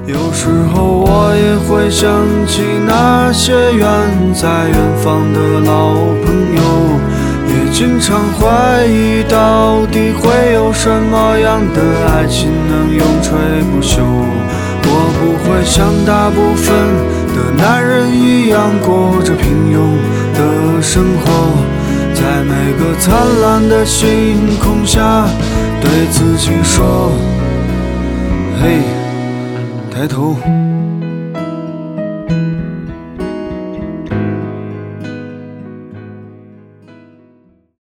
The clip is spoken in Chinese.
有时候我也会想起那些远在远方的老朋友，也经常怀疑到底会有什么样的爱情能永垂不朽。我不会像大部分的男人一样过着平庸的生活，在每个灿烂的星空下对自己说，嘿，抬头。